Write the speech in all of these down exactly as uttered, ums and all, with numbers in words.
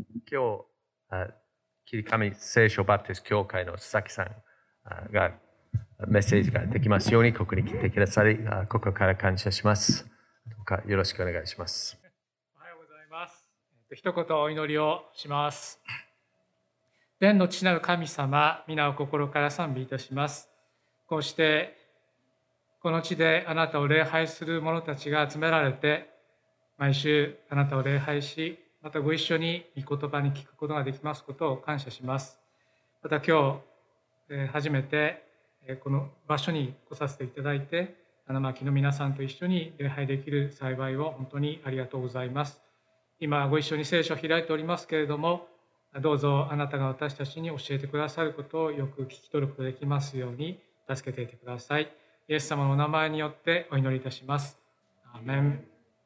今日、あ切り紙聖書バプテスト教会の佐々木さんあがメッセージができますように、ここに来てくださり、あ心から感謝します。どうかよろしくお願いします。 おはようございます。一言お祈りをします。天の父なる神様、皆を心から賛美いたします。こうしてこの地であなたを礼拝する者たちが集められて、毎週あなたを礼拝し、またご一緒に御言葉に聞くことができますことを感謝します。また今日初めてこの場所に来させていただいて、花巻の皆さんと一緒に礼拝できる幸いを本当にありがとうございます。今ご一緒に聖書を開いておりますけれども、どうぞあなたが私たちに教えてくださることをよく聞き取ることができますように助けていてください。イエス様のお名前によってお祈りいたします。アーメン。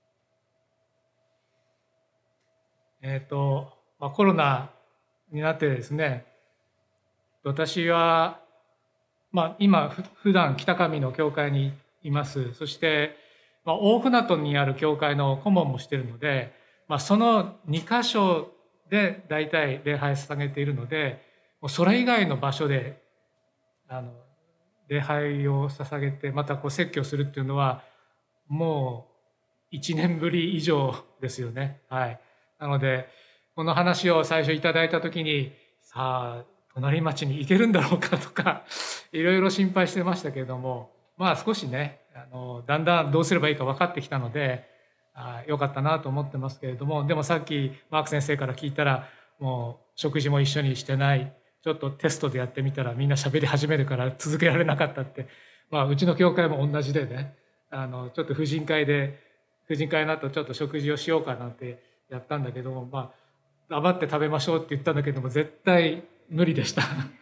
えっ、ー、と、まあ、コロナになってですね、私は、まあ、今普段北上の教会にいます。そして、まあ、大船渡にある教会の顧問もしているので、まあ、そのに箇所で大体礼拝を捧げているので、もうそれ以外の場所であの礼拝を捧げてまたこう説教するっていうのはもういちねんぶり以上ですよね。はい。なのでこの話を最初いただいた時に、さあ隣町に行けるんだろうかとかいろいろ心配してましたけれども、まあ少しね、あのだんだんどうすればいいか分かってきたので、あよかったなと思ってますけれども、でもさっきマーク先生から聞いたら、もう食事も一緒にしてない、ちょっとテストでやってみたらみんな喋り始めるから続けられなかったって、まあうちの教会も同じでね、あのちょっと婦人会で婦人会の後ちょっと食事をしようかなんてやったんだけども、まあ余って食べましょうって言ったんだけども絶対無理でした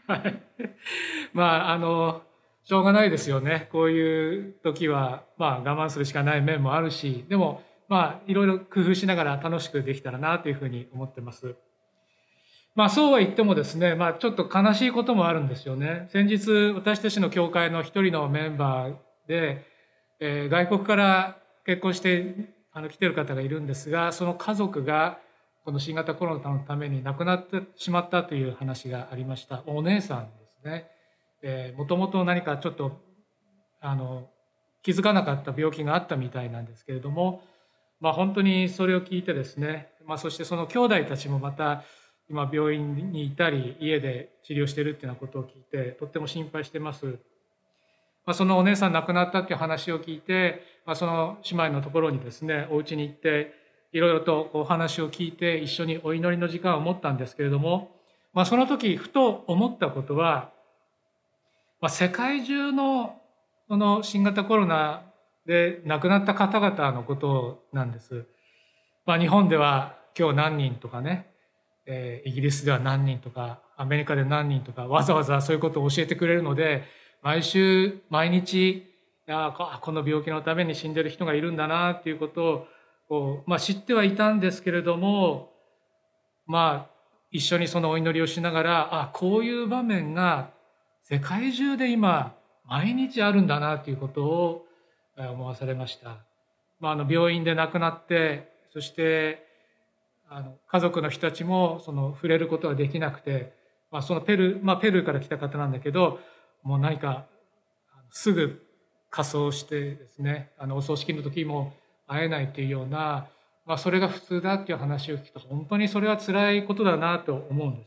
まああのしょうがないですよね。こういう時はまあ我慢するしかない面もあるし、でもまあいろいろ工夫しながら楽しくできたらなというふうに思ってます。まあそうは言ってもですね、まあちょっと悲しいこともあるんですよね。先日私たちの教会の一人のメンバーで、えー、外国から結婚してあの来てる方がいるんですが、その家族がこの新型コロナのために亡くなってしまったという話がありました。お姉さんですね。えー、もともと何かちょっとあの気づかなかった病気があったみたいなんですけれども、まあ本当にそれを聞いてですね、まあそしてその兄弟たちもまた今病院にいたり家で治療しているっていうようなことを聞いてとっても心配してます。まあ、そのお姉さん亡くなったっていう話を聞いて、まあ、その姉妹のところにですねお家に行っていろいろとお話を聞いて一緒にお祈りの時間を持ったんですけれども、まあ、その時ふと思ったことは、まあ、世界中のその新型コロナで亡くなった方々のことなんです。まあ、日本では今日何人とかね、えー、イギリスでは何人とかアメリカで何人とかわざわざそういうことを教えてくれるので、毎週毎日いやこの病気のために死んでる人がいるんだなっていうことをこう、まあ、知ってはいたんですけれども、まあ一緒にそのお祈りをしながら、あこういう場面が世界中で今毎日あるんだなということを思わされました。まあ、あの病院で亡くなって、そしてあの家族の人たちもその触れることができなくて、まあ、そのペルー、まあ、ペルーから来た方なんだけど、もう何かすぐ仮装してですね、あのお葬式の時も会えないというような、まあ、それが普通だっていう話を聞くと本当にそれは辛いことだなと思うんです。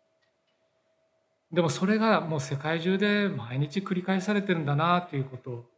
でもそれがもう世界中で毎日繰り返されてるんだなということを、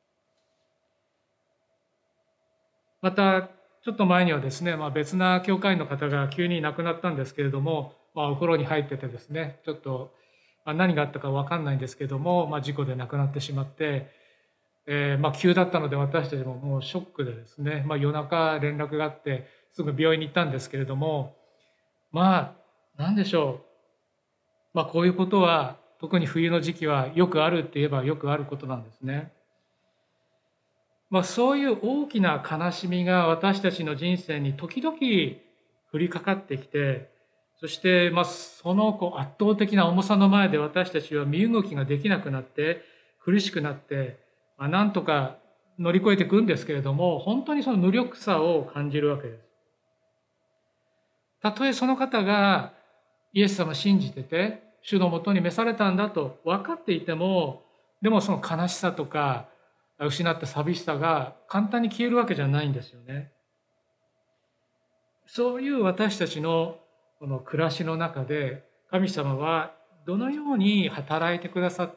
またちょっと前にはですね、まあ、別な教会員の方が急に亡くなったんですけれども、まあ、お風呂に入っててですね、ちょっと何があったか分かんないんですけども、まあ、事故で亡くなってしまって、えー、まあ急だったので私たちももうショックでですね、まあ、夜中連絡があってすぐ病院に行ったんですけれども、まあ何でしょう、まあ、こういうことは特に冬の時期はよくあるって言えばよくあることなんですね。まあ、そういう大きな悲しみが私たちの人生に時々降りかかってきて、そしてまあそのこう圧倒的な重さの前で私たちは身動きができなくなって苦しくなって、まあ、なんとか乗り越えていくんですけれども、本当にその無力さを感じるわけです。 たとえその方がイエス様を信じてて、主のもとに召されたんだと分かっていても、でもその悲しさとか失った寂しさが簡単に消えるわけじゃないんですよね。そういう私たちのこの暮らしの中で、神様はどのように働いてくださって、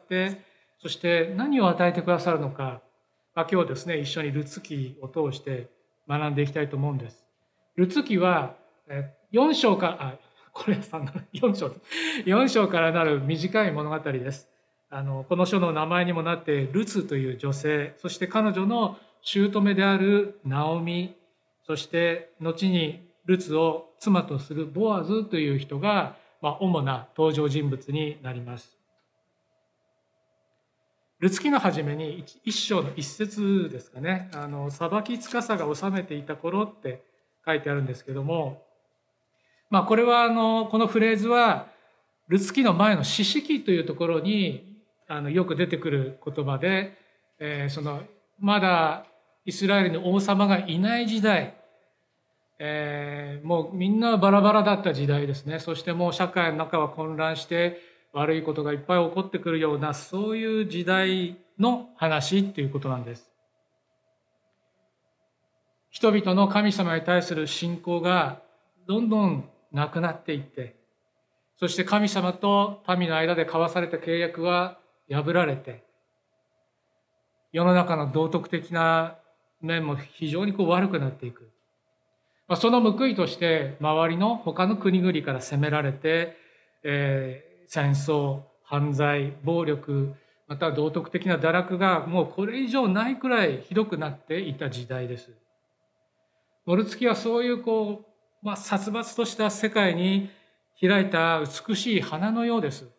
そして何を与えてくださるのか、まあ、今日ですね、一緒にルツ記を通して学んでいきたいと思うんです。ルツ記はよん章から、あ、これさんのよん章、よん章からなる短い物語です。あの、この書の名前にもなって、ルツという女性、そして彼女の姑であるナオミ、そして後にルツを妻とするボアズという人が、まあ、主な登場人物になります。ルツ記の初めに一章の一節ですかね、あの、裁き司が治めていた頃って書いてあるんですけども、まあ、これは、あの、このフレーズは、ルツ記の前の四式というところに、あの、よく出てくる言葉で、えー、その、まだイスラエルに王様がいない時代、えー、もうみんなバラバラだった時代ですね。そしてもう社会の中は混乱して悪いことがいっぱい起こってくるような、そういう時代の話っていうことなんです。人々の神様に対する信仰がどんどんなくなっていって、そして神様と民の間で交わされた契約は破られて、世の中の道徳的な面も非常にこう悪くなっていく。その報いとして周りの他の国々から攻められて、えー、戦争、犯罪、暴力、また道徳的な堕落がもうこれ以上ないくらいひどくなっていた時代です。ルツ記はそういうこう、まあ、殺伐とした世界に開いた美しい花のようです。し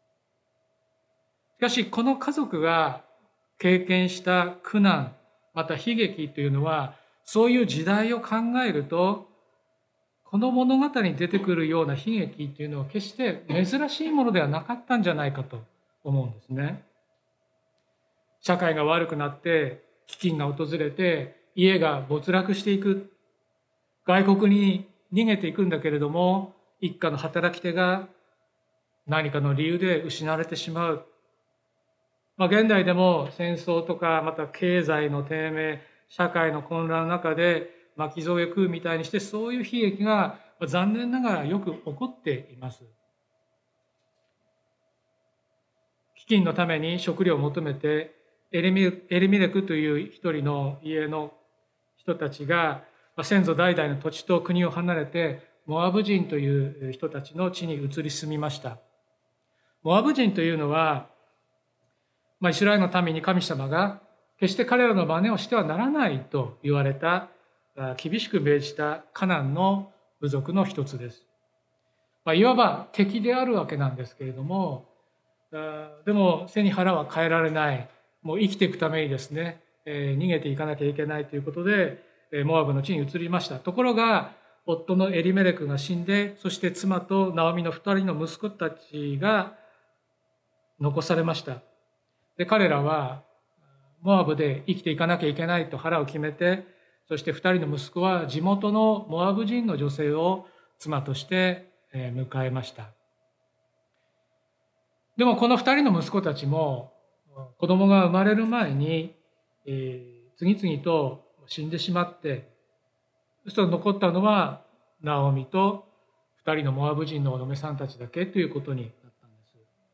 かしこの家族が経験した苦難、また悲劇というのは、そういう時代を考えると、この物語に出てくるような悲劇というのは決して珍しいものではなかったんじゃないかと思うんですね。社会が悪くなって飢饉が訪れて家が没落していく。外国に逃げていくんだけれども、一家の働き手が何かの理由で失われてしまう。まあ、現代でも戦争とか、また経済の低迷、社会の混乱の中で巻き添えを食うみたいにして、そういう悲劇が残念ながらよく起こっています。飢饉のために食料を求めて、エリミレクという一人の家の人たちが、先祖代々の土地と国を離れて、モアブ人という人たちの地に移り住みました。モアブ人というのは、まあ、イスラエルの民に神様が決して彼らの真似をしてはならないと言われた、厳しく命じたカナンの部族の一つです。まあ、いわば敵であるわけなんですけれども、でも背に腹は変えられない、もう生きていくためにですね、逃げていかなきゃいけないということで、モアブの地に移りました。ところが、夫のエリメレクが死んで、そして妻とナオミの二人の息子たちが残されました。で、彼らは、モアブで生きていかなきゃいけないと腹を決めて、そして二人の息子は地元のモアブ人の女性を妻として迎えました。でもこの二人の息子たちも、子供が生まれる前に、次々と死んでしまって、そして残ったのはナオミと二人のモアブ人のお嫁さんたちだけということになったんです。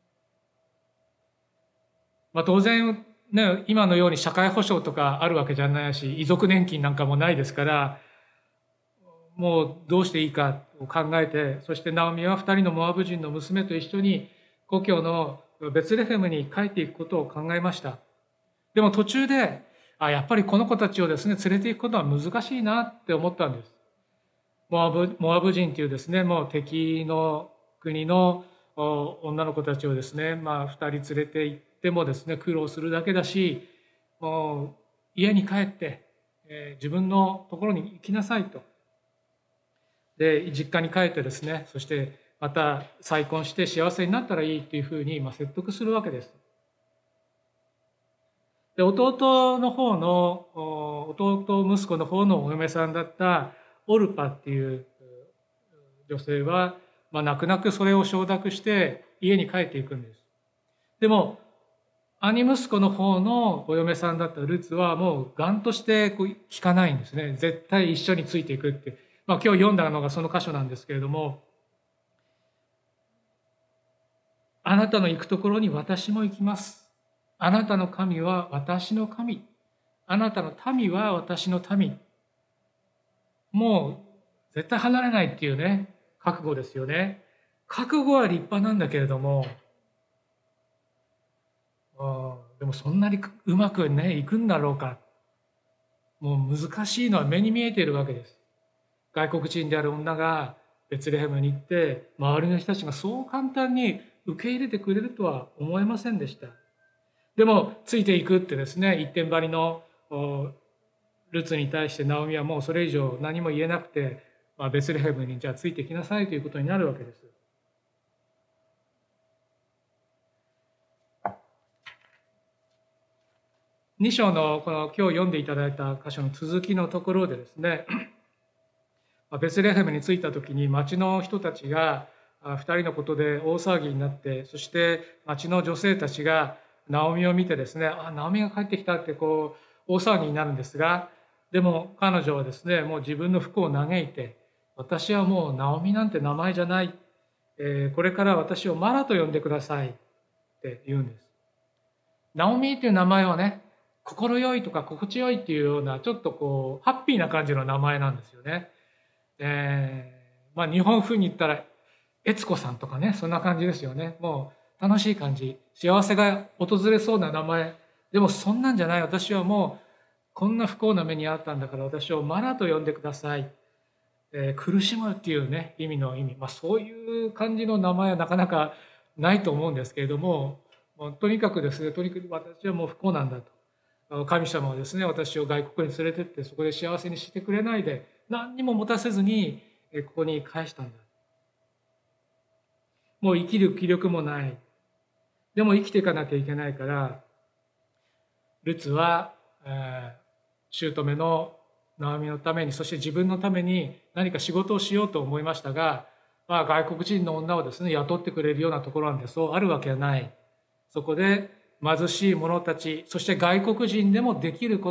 まあ、当然ね、今のように社会保障とかあるわけじゃないし、遺族年金なんかもないですから、もうどうしていいかを考えて、そしてナオミは二人のモアブ人の娘と一緒に故郷のベツレヘムに帰っていくことを考えました。でも途中で、あ、やっぱりこの子たちをですね、連れて行くことは難しいなって思ったんです。モアブ、モアブ人というですね、もう敵の国の女の子たちをですね、まあ二人連れて行ってもですね、苦労するだけだし、もう家に帰って、えー、自分のところに行きなさいと。で、実家に帰ってですね、そしてまた再婚して幸せになったらいいというふうに説得するわけです。で、弟の方の、弟息子の方のお嫁さんだったオルパっていう女性は、まあ、泣く泣くそれを承諾して家に帰っていくんです。でも兄息子の方のお嫁さんだったルツはもう頑としてこう聞かないんですね。絶対一緒についていくって、まあ、今日読んだのがその箇所なんですけれども、あなたの行くところに私も行きます。あなたの神は私の神。あなたの民は私の民。もう絶対離れないっていうね、覚悟ですよね。覚悟は立派なんだけれども、あでもそんなにうまくね、いくんだろうか。もう難しいのは目に見えているわけです。外国人である女がベツレヘムに行って、周りの人たちがそう簡単に受け入れてくれるとは思えませんでした。でもついていくってですね、一点張りのルツに対してナオミはもうそれ以上何も言えなくて、まあ、ベツレヘムにじゃあついてきなさいということになるわけです。に章のこの今日読んでいただいた箇所の続きのところでですね、ベツレヘムに着いた時に町の人たちが二人のことで大騒ぎになって、そして町の女性たちがナオミを見てですね、あ、ナオミが帰ってきたってこう大騒ぎになるんですが、でも彼女はですね、もう自分の服を嘆いて、私はもうナオミなんて名前じゃない、えー、これから私をマラと呼んでくださいって言うんです。ナオミっていう名前はね、心よいとか心地よいっていうようなちょっとこうハッピーな感じの名前なんですよね。えー、まあ日本風に言ったら悦子さんとかね、そんな感じですよね。もう楽しい感じ、幸せが訪れそうな名前。でもそんなんじゃない。私はもうこんな不幸な目にあったんだから私をマラと呼んでください。えー、苦しむっていうね意味の意味、まあ、そういう感じの名前はなかなかないと思うんですけれども、もうとにかくですね、とにかく私はもう不幸なんだと。神様はですね、私を外国に連れてってそこで幸せにしてくれないで何にも持たせずにここに返したんだ。もう生きる気力もない。でも生きていかなきゃいけないから、ルツは、えー、姑のナオミのために、そして自分のために何か仕事をしようと思いましたが、まあ、外国人の女をですね雇ってくれるようなところなんてそうあるわけはない。そこで貧しい者たち、そして外国人でもできること、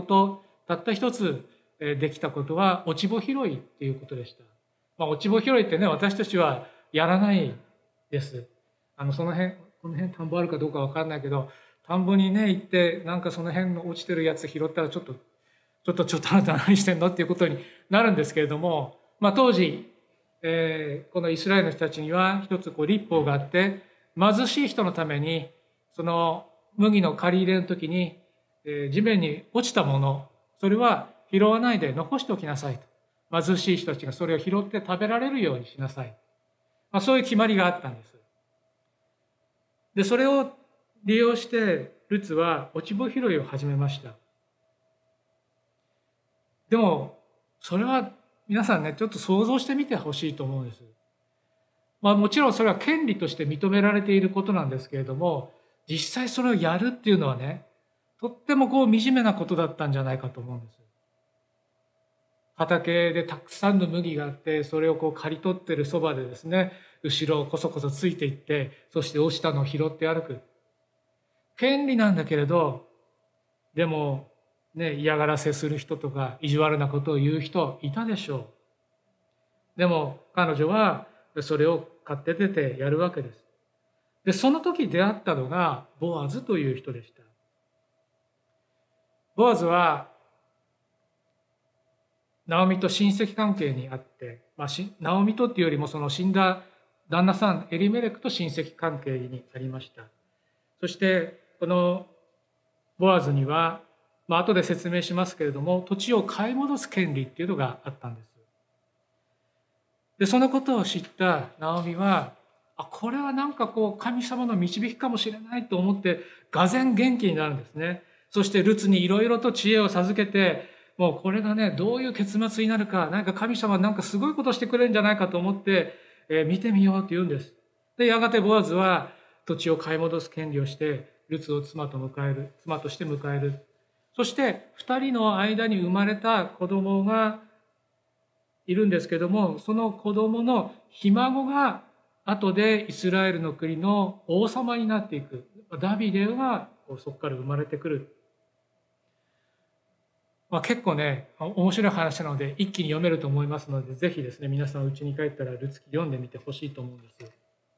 たった一つできたことは落ち穂拾いっていうことでした。まあ、落ち穂拾いってね、私たちはやらないです。あのその辺この辺田んぼあるかどうかわかんないけど、田んぼにね行ってなんかその辺の落ちてるやつ拾ったらちょっとちょっとちょっとあなた何してんのっていうことになるんですけれども、まあ、当時、えー、このイスラエルの人たちには一つこう律法があって、貧しい人のためにその麦の刈り入れの時に、えー、地面に落ちたもの、それは拾わないで残しておきなさいと。貧しい人たちがそれを拾って食べられるようにしなさい。まあ、そういう決まりがあったんです。で、それを利用してルツは落ち穂拾いを始めました。でもそれは皆さんね、ちょっと想像してみてほしいと思うんです。まあ、もちろんそれは権利として認められていることなんですけれども、実際それをやるっていうのはね、とってもこう惨めなことだったんじゃないかと思うんです。畑でたくさんの麦があって、それをこう刈り取ってるそばでですね、後ろをこそこそついていって、そして落ちたのを拾って歩く。権利なんだけれど、でもね、嫌がらせする人とか意地悪なことを言う人いたでしょう。でも彼女はそれを買って出てやるわけです。で、その時出会ったのがボアズという人でした。ボアズはナオミと親戚関係にあって、まあ、ナオミとっていうよりもその死んだ旦那さんエリメレクと親戚関係にありました。そしてこのボアズには、まあ後で説明しますけれども、土地を買い戻す権利っていうのがあったんです。で、そのことを知ったナオミは、あ、これはなんかこう神様の導きかもしれないと思ってがぜん元気になるんですね。そしてルツにいろいろと知恵を授けて、もうこれがね、どういう結末になるか、なんか神様なんかすごいことしてくれるんじゃないかと思って、えー、見てみようと言うんです。で、やがてボアズは土地を買い戻す権利をして、ルツを妻と迎える、妻として迎える。そして二人の間に生まれた子供がいるんですけども、その子供のひ孫が後でイスラエルの国の王様になっていく。ダビデがそこから生まれてくる。まあ、結構ね、面白い話なので一気に読めると思いますので、ぜひですね、皆さん家に帰ったらルツ記読んでみてほしいと思うんです。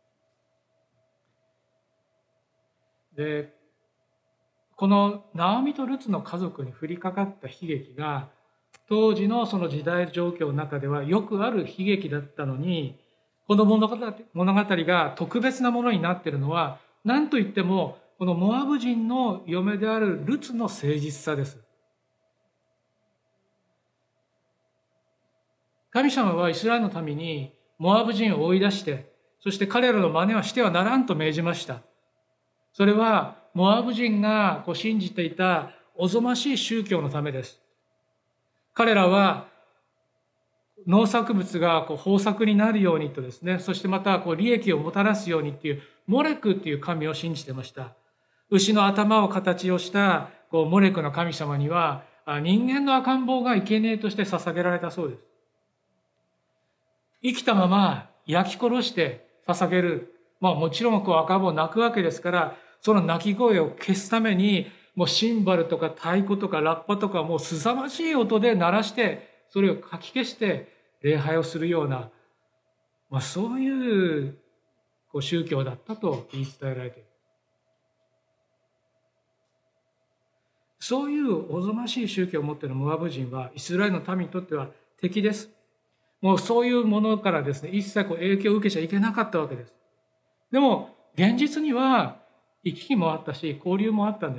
で、このナオミとルツの家族に降りかかった悲劇が、当時のその時代状況の中ではよくある悲劇だったのに、この物語が特別なものになっているのは、何といってもこのモアブ人の嫁であるルツの誠実さです。神様はイスラエルの民にモアブ人を追い出して、そして彼らの真似はしてはならんと命じました。それはモアブ人がこう信じていたおぞましい宗教のためです。彼らは農作物がこう豊作になるようにとですね、そしてまたこう利益をもたらすようにっていうモレクっていう神を信じてました。牛の頭を形をしたこうモレクの神様には人間の赤ん坊が生贄として捧げられたそうです。生きたまま焼き殺して捧げる。まあもちろんこう赤ん坊を泣くわけですから、その泣き声を消すために、もうシンバルとか太鼓とかラッパとかもう凄まじい音で鳴らして、それをかき消して礼拝をするような、まあそういうこう宗教だったと言い伝えられている。そういうおぞましい宗教を持っているモアブ人はイスラエルの民にとっては敵です。もうそういうものからですね、一切こう影響を受けちゃいけなかったわけです。でも現実には行き来もあったし、交流もあったんです。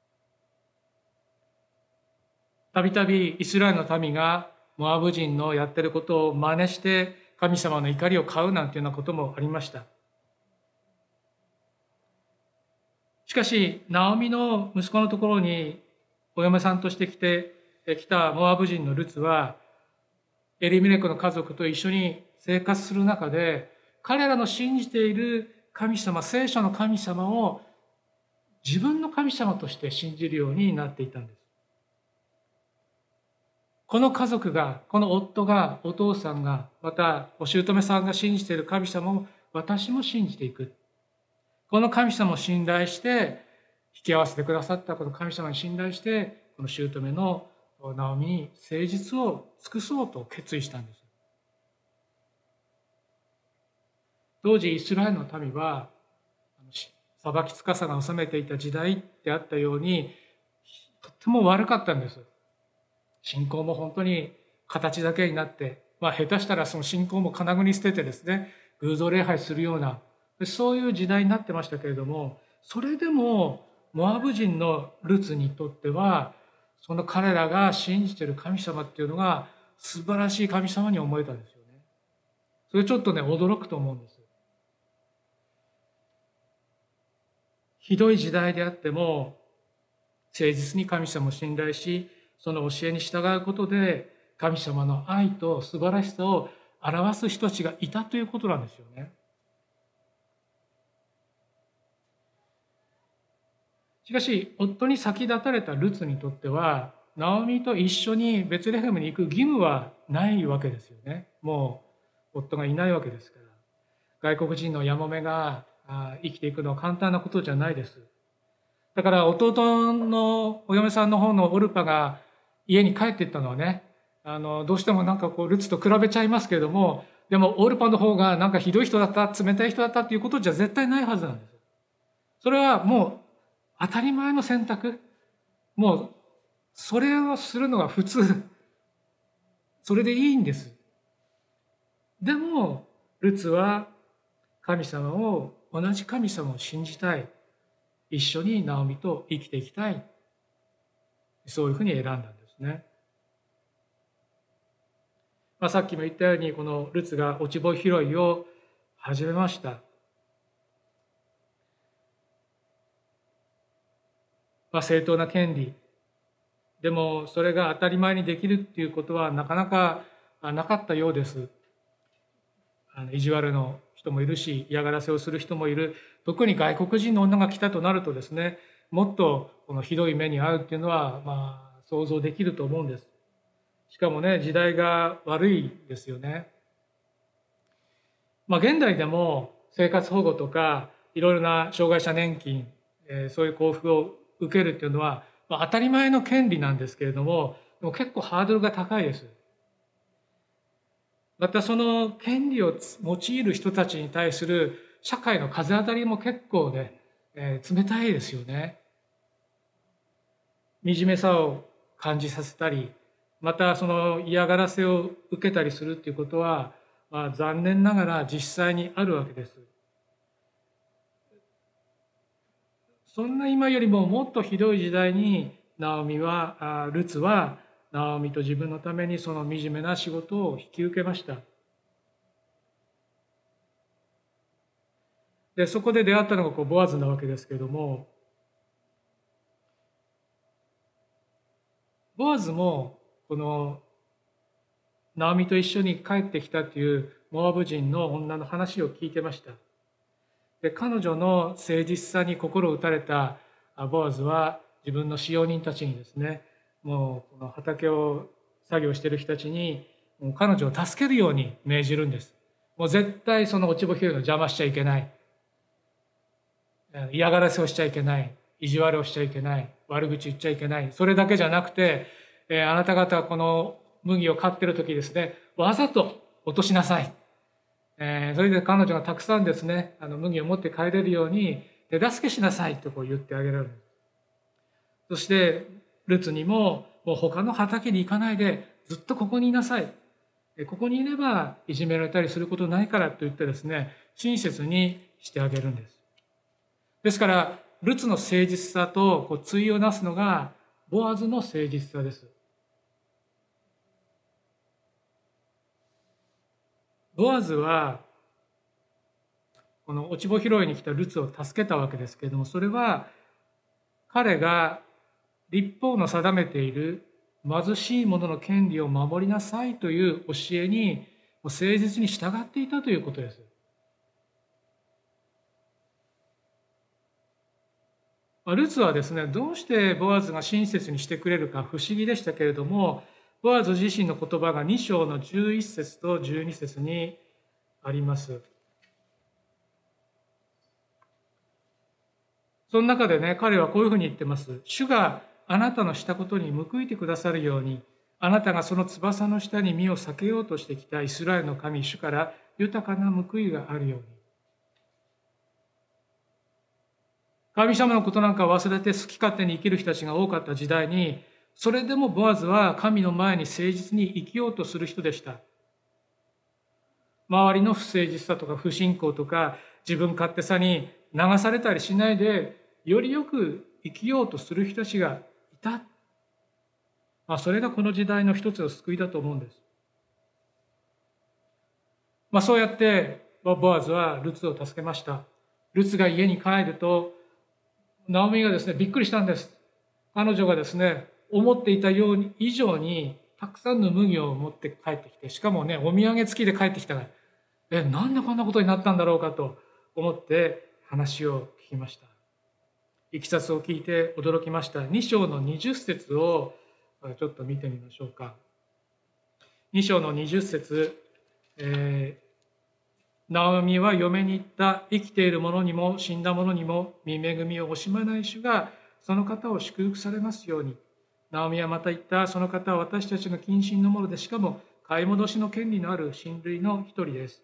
たびたびイスラエルの民がモアブ人のやってることを真似して神様の怒りを買うなんていうようなこともありました。しかし、ナオミの息子のところにお嫁さんとして来てきたモアブ人のルツは、エリメレクの家族と一緒に生活する中で、彼らの信じている神様、聖書の神様を自分の神様として信じるようになっていたんです。この家族が、この夫が、お父さんが、またお姑さんが信じている神様を私も信じていく。この神様を信頼して、引き合わせてくださったこの神様に信頼して、この姑のナオミに誠実を尽くそうと決意したんです。当時イスラエルの民は裁き司が治めていた時代であったようにとっても悪かったんです。信仰も本当に形だけになって、まあ、下手したらその信仰も金具に捨ててですね、偶像礼拝するようなそういう時代になってましたけれども、それでもモアブ人のルツにとってはその彼らが信じている神様っていうのが素晴らしい神様に思えたんですよね。それちょっとね驚くと思うんです。ひどい時代であっても誠実に神様を信頼し、その教えに従うことで神様の愛と素晴らしさを表す人たちがいたということなんですよね。しかし夫に先立たれたルツにとってはナオミと一緒にベツレヘムに行く義務はないわけですよね。もう夫がいないわけですから、外国人のやもめが生きていくのは簡単なことじゃないです。だから弟のお嫁さんの方のオルパが家に帰っていったのはね、あのどうしてもなんかこうルツと比べちゃいますけれども、でもオルパの方がなんかひどい人だった、冷たい人だったっていうことじゃ絶対ないはずなんです。それはもう当たり前の選択。もうそれをするのが普通。それでいいんです。でもルツは神様を、同じ神様を信じたい。一緒にナオミと生きていきたい。そういうふうに選んだんですね。まあ、さっきも言ったように、このルツが落ち穂拾いを始めました。まあ、正当な権利。でも、それが当たり前にできるっていうことはなかなかなかったようです。あの意地悪の人もいるし、嫌がらせをする人もいる。特に外国人の女が来たとなるとですね、もっとこのひどい目に遭うっていうのは、まあ、想像できると思うんです。 しかもね、時代が悪いですよね。まあ、現代でも生活保護とかいろいろな障害者年金、えー、そういう交付を受けるっていうのは、まあ、当たり前の権利なんですけれども、でも結構ハードルが高いです。またその権利を用いる人たちに対する社会の風当たりも結構ね、えー、冷たいですよね。惨めさを感じさせたり、またその嫌がらせを受けたりするっていうことは、まあ、残念ながら実際にあるわけです。そんな今よりももっとひどい時代にナオミは、ルツはナオミと自分のためにその惨めな仕事を引き受けました。で、そこで出会ったのがこうボアズなわけですけれども、ボアズもこのナオミと一緒に帰ってきたというモアブ人の女の話を聞いてました。で、彼女の誠実さに心打たれたボアズは自分の使用人たちにですね、もうこの畑を作業している人たちにもう彼女を助けるように命じるんです。もう絶対その落ち穂拾いの邪魔しちゃいけない。嫌がらせをしちゃいけない。意地悪をしちゃいけない。悪口言っちゃいけない。それだけじゃなくて、えー、あなた方はこの麦を刈っている時ですね、わざと落としなさい。えー、それで彼女がたくさんですね、あの麦を持って帰れるように手助けしなさいとこう言ってあげられる。そして、ルツにも、もう他の畑に行かないで、ずっとここにいなさい。ここにいればいじめられたりすることないからと言ってですね、親切にしてあげるんです。ですから、ルツの誠実さとこう対をなすのが、ボアズの誠実さです。ボアズは、この落ち穂拾いに来たルツを助けたわけですけれども、それは彼が律法の定めている貧しい者の権利を守りなさいという教えに誠実に従っていたということです。ルツはですね、どうしてボアズが親切にしてくれるか不思議でしたけれども、ボアズ自身の言葉がに章のじゅういち節とじゅうに節にあります。その中でね、彼はこういうふうに言ってます。主があなたのしたことに報いてくださるように、あなたがその翼の下に身を避けようとしてきたイスラエルの神主から豊かな報いがあるように。神様のことなんか忘れて好き勝手に生きる人たちが多かった時代に、それでもボアズは神の前に誠実に生きようとする人でした。周りの不誠実さとか不信仰とか自分勝手さに流されたりしないで、よりよく生きようとする人たちがいた。まあ、それがこの時代の一つの救いだと思うんです。まあ、そうやってボアズはルツを助けました。ルツが家に帰ると、ナオミがですね、びっくりしたんです。彼女がですね、思っていたように以上にたくさんの麦を持って帰ってきて、しかもね、お土産付きで帰ってきたから、え、なんでこんなことになったんだろうかと思って話を聞きました。いきさつを聞いて驚きました。に章のにじゅっ節をちょっと見てみましょうか。に章のにじゅっ節、えーナオミは嫁に言った。生きている者にも死んだ者にも御恵みを惜しまない主がその方を祝福されますように。ナオミはまた言った。その方は私たちの近親の者で、しかも買い戻しの権利のある親類の一人です。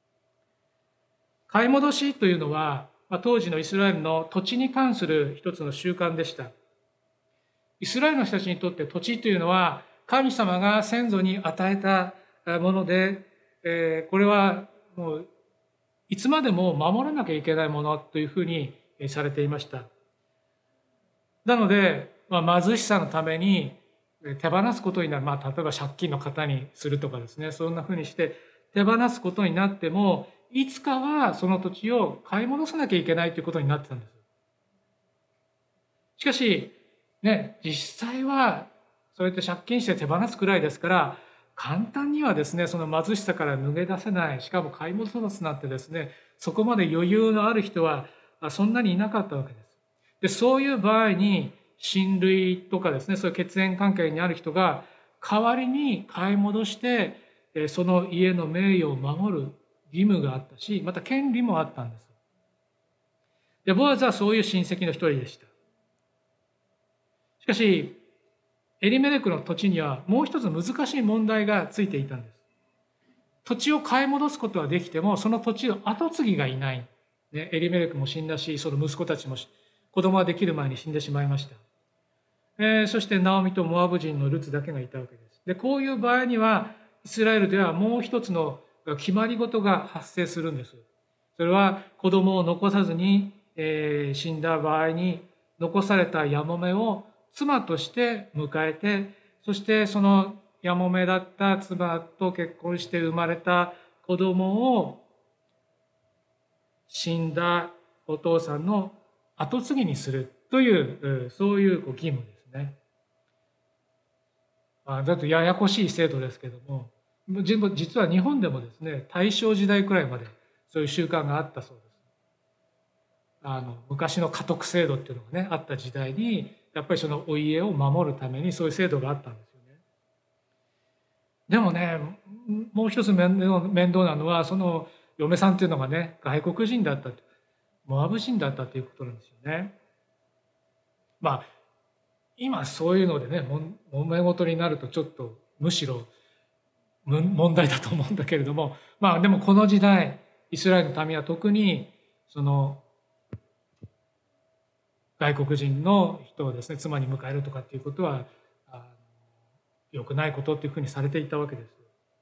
買い戻しというのは、当時のイスラエルの土地に関する一つの習慣でした。イスラエルの人たちにとって土地というのは神様が先祖に与えたもので、これはもういつまでも守らなきゃいけないものというふうにされていました。なので、まあ、貧しさのために手放すことになる、まあ、例えば借金の方にするとかですね、そんなふうにして手放すことになっても、いつかはその土地を買い戻さなきゃいけないということになってたんです。しかし、ね、実際はそうやって借金して手放すくらいですから、簡単にはですね、その貧しさから脱げ出せない、しかも買い戻すなんてですね、そこまで余裕のある人はそんなにいなかったわけです。で、そういう場合に親類とかですね、そういう血縁関係にある人が代わりに買い戻してその家の名誉を守る義務があったし、また権利もあったんです。で、ボアズはそういう親戚の一人でした。しかし、エリメレクの土地にはもう一つ難しい問題がついていたんです。土地を買い戻すことはできても、その土地の後継ぎがいない。ね、エリメレクも死んだし、その息子たちも子供ができる前に死んでしまいました。えー、そしてナオミとモアブ人のルツだけがいたわけです。で、こういう場合には、イスラエルではもう一つの決まり事が発生するんです。それは子供を残さずに、えー、死んだ場合に残されたやもめを妻として迎えて、そしてそのやもめだった妻と結婚して生まれた子供を死んだお父さんの後継ぎにするという、そういう義務ですね。だとややこしい制度ですけども、実は日本でもですね、大正時代くらいまでそういう習慣があったそうです。あの昔の家督制度っていうのがね、あった時代に、やっぱりそのお家を守るためにそういう制度があったんですよね。でもね、もう一つ面倒なのは、その嫁さんっていうのがね、外国人だった、モアブ人だったということなんですよね。まあ今そういうのでね、揉め事になるとちょっとむしろ問題だと思うんだけれども、まあでもこの時代、イスラエルの民は特にその外国人の人をですね、妻に迎えるとかっていうことは良くないことっていうふうにされていたわけです。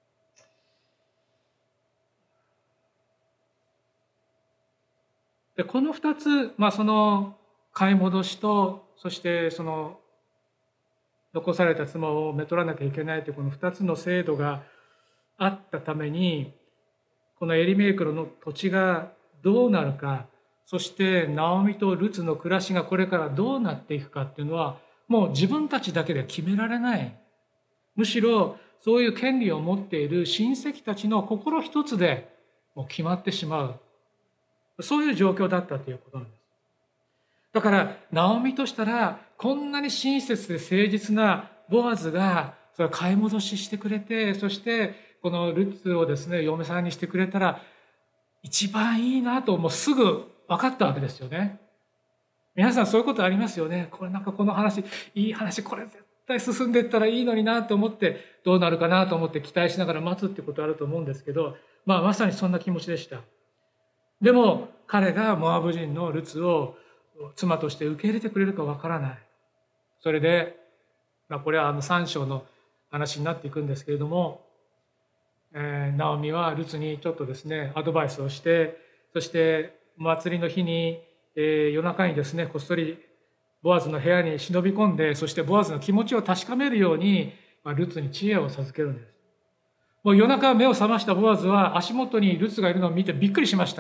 で、この二つ、まあその買い戻しと、そしてその残された妻をめとらなきゃいけないというこの二つの制度があったために、このエリメレクの土地がどうなるか、そしてナオミとルツの暮らしがこれからどうなっていくかっていうのは、もう自分たちだけで決められない。むしろそういう権利を持っている親戚たちの心一つでもう決まってしまう。そういう状況だったということなんです。だからナオミとしたら、こんなに親切で誠実なボアズがそれ買い戻ししてくれて、そしてこのルツをですね、嫁さんにしてくれたら一番いいなと、もうすぐ分かったわけですよね。皆さんそういうことありますよね。これなんかこの話、いい話、これ絶対進んでいったらいいのになと思って、どうなるかなと思って期待しながら待つってことあると思うんですけど、まあまさにそんな気持ちでした。でも彼がモアブ人のルツを妻として受け入れてくれるかわからない。それで、まあ、これはあの三章の話になっていくんですけれども、えー、ナオミはルツにちょっとですねアドバイスをして、そして祭りの日に、えー、夜中にですねこっそりボアズの部屋に忍び込んで、そしてボアズの気持ちを確かめるように、まあ、ルツに知恵を授けるんです。もう夜中目を覚ましたボアズは足元にルツがいるのを見てびっくりしました。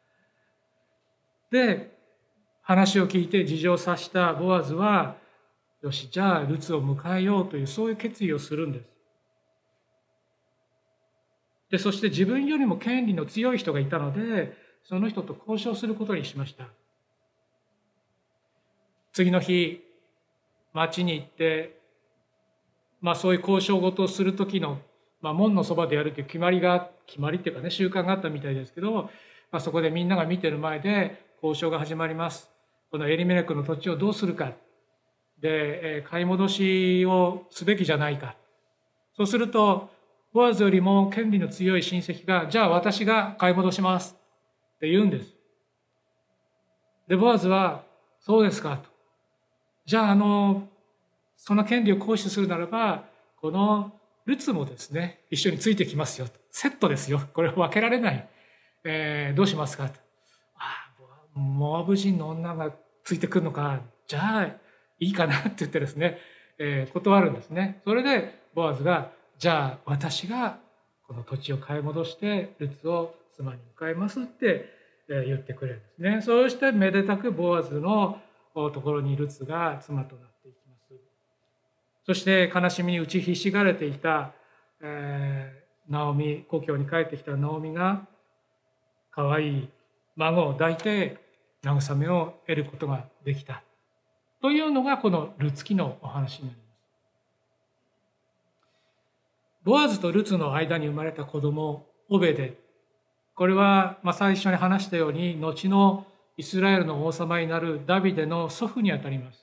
で、話を聞いて事情を察したボアズは、よし、じゃあルツを迎えようという、そういう決意をするんです。で、そして自分よりも権利の強い人がいたので、その人と交渉することにしました。次の日、町に行って、まあそういう交渉事をする時の、まあ門のそばでやるという決まりが、決まりっていうかね、習慣があったみたいですけど、まあそこでみんなが見てる前で交渉が始まります。このエリメレクの土地をどうするか。で、買い戻しをすべきじゃないか。そうすると、ボアズよりも権利の強い親戚が、じゃあ私が買い戻しますって言うんです。で、ボアズは、そうですかと。じゃあ、あの、その権利を行使するならば、このルツもですね、一緒についてきますよと。セットですよ。これを分けられない。えー、どうしますかと。ああ、モアブ人の女がついてくるのか。じゃあ、いいかなって言ってですね、えー、断るんですね。それで、ボアズが、じゃあ私がこの土地を買い戻してルツを妻に迎えますって言ってくれるんですね。そうしてめでたくボアズのところにルツが妻となっていきます。そして悲しみに打ちひしがれていた、えー、ナオミ、故郷に帰ってきたナオミが可愛い孫を抱いて慰めを得ることができたというのがこのルツ記のお話になります。 ボアズとルツの間に生まれた子供、オベデ。これは、まあ、最初に話したように、後のイスラエルの王様になるダビデの祖父にあたります。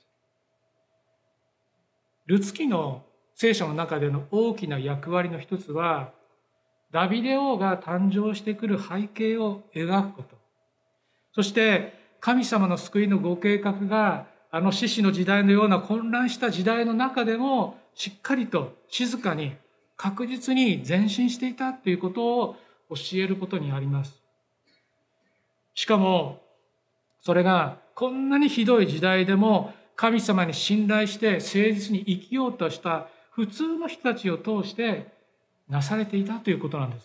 ルツ記の聖書の中での大きな役割の一つは、ダビデ王が誕生してくる背景を描くこと。そして、神様の救いのご計画が、あの獅子の時代のような混乱した時代の中でも、しっかりと静かに確実に前進していたということを教えることにあります。しかも、それがこんなにひどい時代でも、神様に信頼して誠実に生きようとした普通の人たちを通してなされていたということなんです。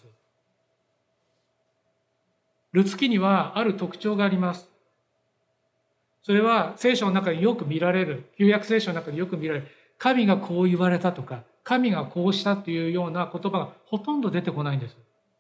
ルツ記にはある特徴があります。それは聖書の中によく見られる、旧約聖書の中によく見られる、神がこう言われたとか、神がこうしたというような言葉がほとんど出てこないんです。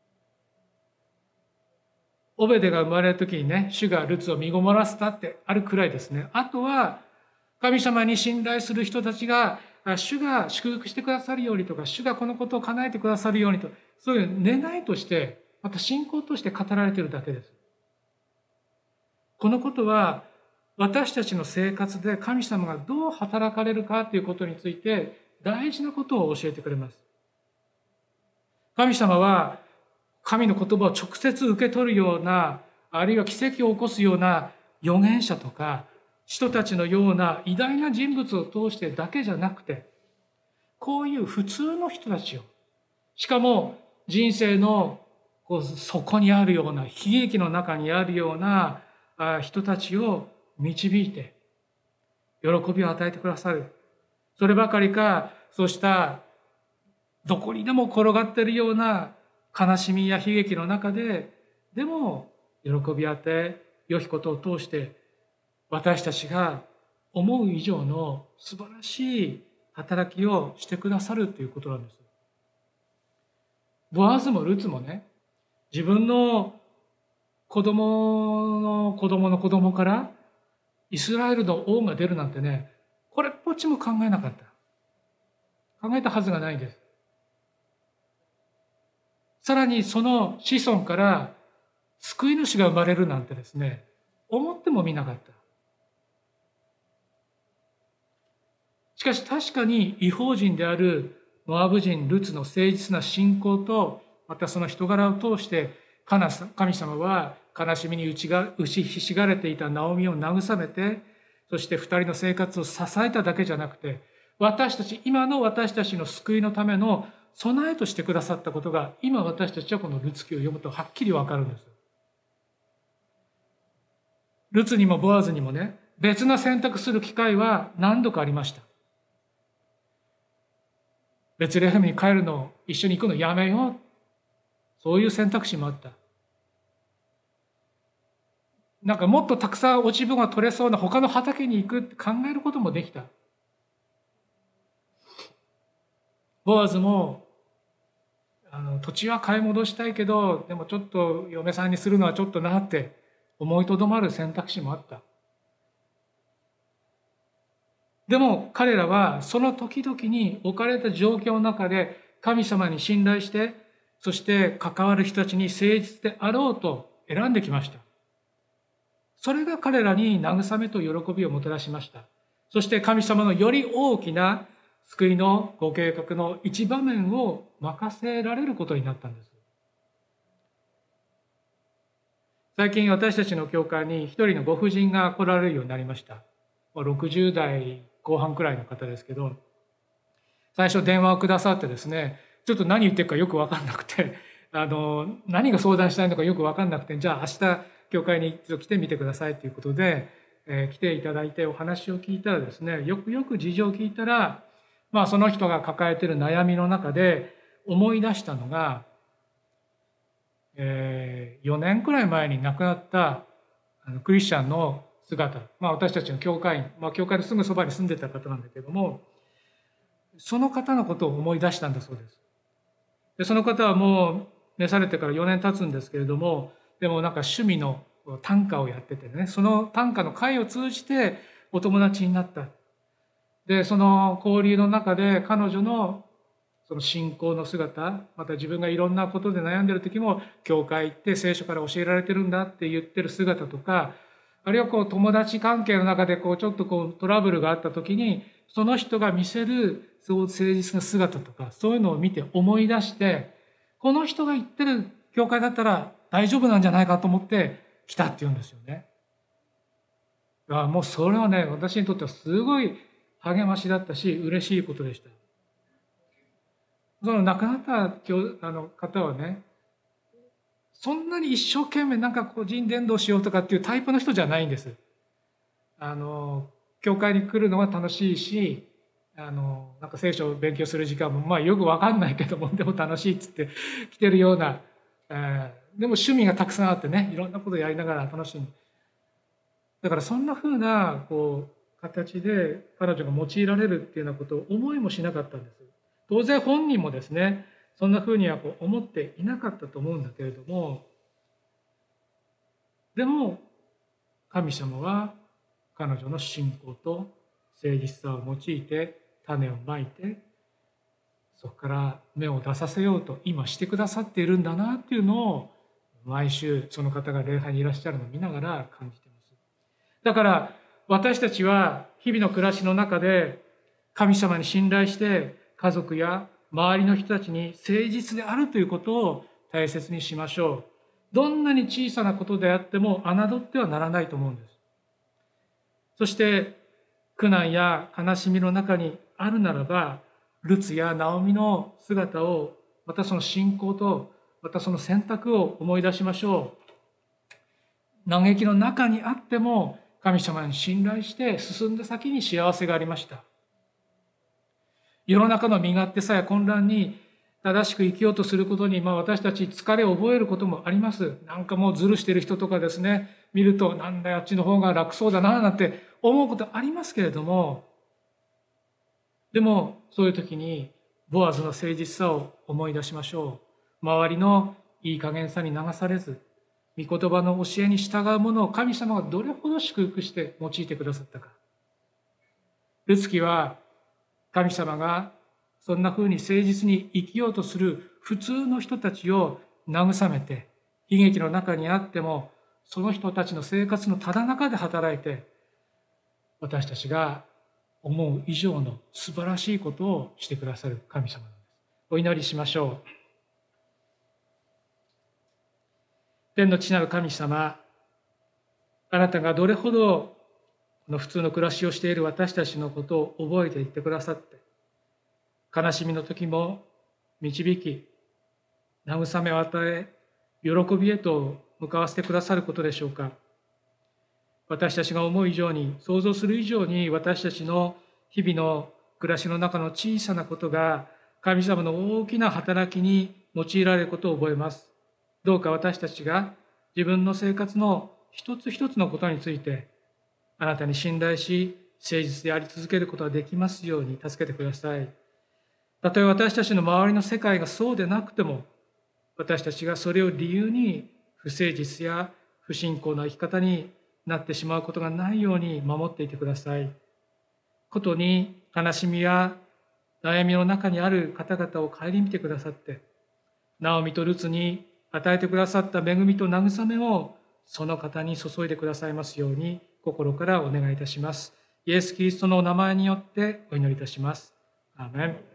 オベデが生まれる時にね、主がルツを身ごもらせたってあるくらいですね。あとは、神様に信頼する人たちが、主が祝福してくださるようにとか、主がこのことを叶えてくださるようにと、そういう願いとして、また信仰として語られているだけです。このことは、私たちの生活で神様がどう働かれるかということについて、大事なことを教えてくれます。神様は、神の言葉を直接受け取るような、あるいは奇跡を起こすような預言者とか、人たちのような偉大な人物を通してだけじゃなくて、こういう普通の人たちを、しかも人生のこう底にあるような、悲劇の中にあるような人たちを導いて、喜びを与えてくださる。そればかりか、そうしたどこにでも転がっているような悲しみや悲劇の中で、でも喜びを与え、良きことを通して、私たちが思う以上の素晴らしい働きをしてくださるということなんです。ボアズもルツもね、自分の子供の子供の子供からイスラエルの王が出るなんてね、これっぽっちも考えなかった。考えたはずがないんです。さらにその子孫から救い主が生まれるなんてですね、思ってもみなかった。しかし確かに異邦人であるモアブ人ルツの誠実な信仰と、またその人柄を通して神様は悲しみに打ちが打ちひしがれていたナオミを慰めて、そして二人の生活を支えただけじゃなくて、私たち、今の私たちの救いのための備えとしてくださったことが、今私たちはこのルツ記を読むとはっきりわかるんです。ルツにもボアズにもね、別な選択する機会は何度かありました。ベツレヘムに帰るのを一緒に行くのやめよう。そういう選択肢もあった。なんかもっとたくさん落ち葉が取れそうな他の畑に行くって考えることもできた。ボアズもあの土地は買い戻したいけど、でもちょっと嫁さんにするのはちょっとなって思いとどまる選択肢もあった。でも彼らはその時々に置かれた状況の中で神様に信頼して、そして関わる人たちに誠実であろうと選んできました。それが彼らに慰めと喜びをもたらしました。そして神様のより大きな救いのご計画の一場面を任せられることになったんです。最近私たちの教会に一人のご婦人が来られるようになりました。ろくじゅう代後半くらいの方ですけど、最初電話をくださってですね、ちょっと何言ってるかよく分かんなくて、あの何が相談したいのかよく分かんなくて、じゃあ明日教会に一度来てみてくださいということで、えー、来ていただいてお話を聞いたらですね、よくよく事情を聞いたら、まあその人が抱えている悩みの中で思い出したのが、えー、よねんくらい前に亡くなったあのクリスチャンの姿、まあ私たちの教会員、まあ教会のすぐそばに住んでた方なんだけども、その方のことを思い出したんだそうです。で、その方はもう召されてからよねん経つんですけれども、でもなんか趣味の短歌をやっててね、その短歌の会を通じてお友達になった。で、その交流の中で彼女のその信仰の姿、また自分がいろんなことで悩んでいる時も教会行って聖書から教えられてるんだって言ってる姿とか、あるいはこう友達関係の中でこうちょっとこうトラブルがあった時に、その人が見せるそう誠実な姿とか、そういうのを見て思い出して、この人が言ってる教会だったら大丈夫なんじゃないかと思って来たって言うんですよね。あもうそれはね、私にとってはすごい励ましだったし、嬉しいことでした。その亡くなったあの方はね、そんなに一生懸命なんか個人伝道しようとかっていうタイプの人じゃないんです。あの、教会に来るのは楽しいし、あの、なんか聖書を勉強する時間も、まあよくわかんないけども、でも楽しいっつって来てるような、えー、でも趣味がたくさんあってね、いろんなことやりながら楽しむ。だからそんな風な、こう、形で彼女が用いられるっていうようなことを思いもしなかったんです。当然本人もですね、そんな風にはこう思っていなかったと思うんだけれども、でも神様は彼女の信仰と誠実さを用いて種をまいて、そこから芽を出させようと今してくださっているんだなっていうのを毎週その方が礼拝にいらっしゃるのを見ながら感じています。だから私たちは日々の暮らしの中で神様に信頼して家族や周りの人たちに誠実であるということを大切にしましょう。どんなに小さなことであっても侮ってはならないと思うんです。そして苦難や悲しみの中にあるならば、ルツやナオミの姿を、またその信仰と、またその選択を思い出しましょう。嘆きの中にあっても神様に信頼して進んだ先に幸せがありました。世の中の身勝手さや混乱に正しく生きようとすることに、まあ、私たち疲れを覚えることもあります。なんかもうずるしてる人とかですね、見るとなんだよあっちの方が楽そうだななんて思うことありますけれども、でもそういう時にボアズの誠実さを思い出しましょう。周りのいい加減さに流されず、御言葉の教えに従うものを神様がどれほど祝福して用いてくださったか。ルツキは神様がそんな風に誠実に生きようとする普通の人たちを慰めて、悲劇の中にあってもその人たちの生活のただ中で働いて、私たちが思う以上の素晴らしいことをしてくださる神様なんです。お祈りしましょう。天の父なる神様、あなたがどれほどこの普通の暮らしをしている私たちのことを覚えていってくださって、悲しみの時も導き、慰めを与え、喜びへと向かわせてくださることでしょうか。私たちが思う以上に、想像する以上に私たちの日々の暮らしの中の小さなことが神様の大きな働きに用いられることを覚えます。どうか私たちが自分の生活の一つ一つのことについてあなたに信頼し、誠実であり続けることができますように助けてください。たとえ私たちの周りの世界がそうでなくても、私たちがそれを理由に不誠実や不信仰な生き方になってしまうことがないように守っていてください。ことに悲しみや悩みの中にある方々を顧みてくださって、ナオミとルツに与えてくださった恵みと慰めをその方に注いでくださいますように心からお願いいたします。イエス・キリストのお名前によってお祈りいたします。アーメン。